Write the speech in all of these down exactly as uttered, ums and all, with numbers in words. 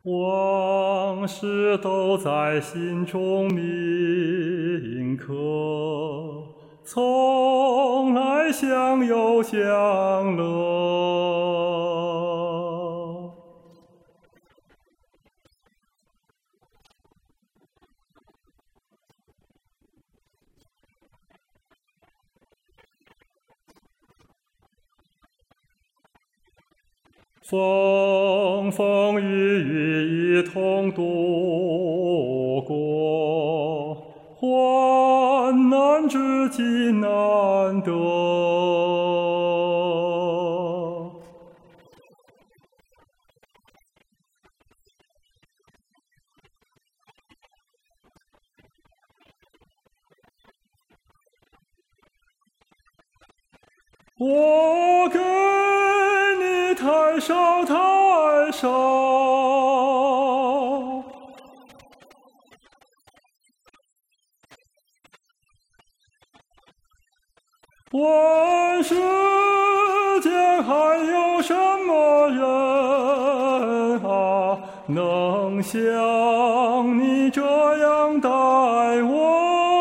往事都在心中铭刻，从来相友相乐。风风雨雨一同度过，患难知己难得。我给你太少太少，问世间还有什么人啊，能像你这样待我？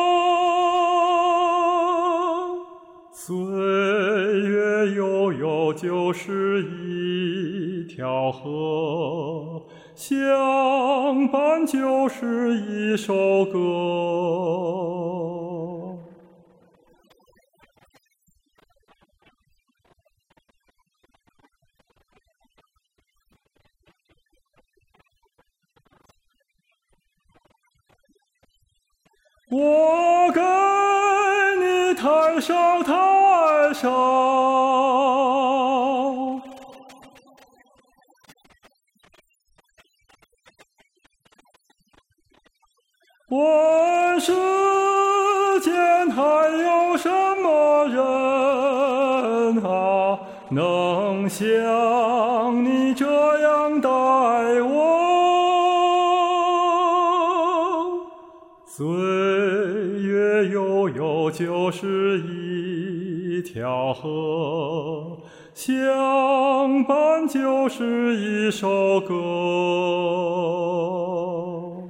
岁月悠悠就是一条河，相伴就是一首歌。我给你太少太少，问世间还有什么人啊，能像你这样待我？岁月悠悠就是一条河，相伴就是一首歌。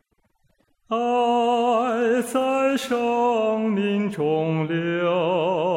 爱在生命中流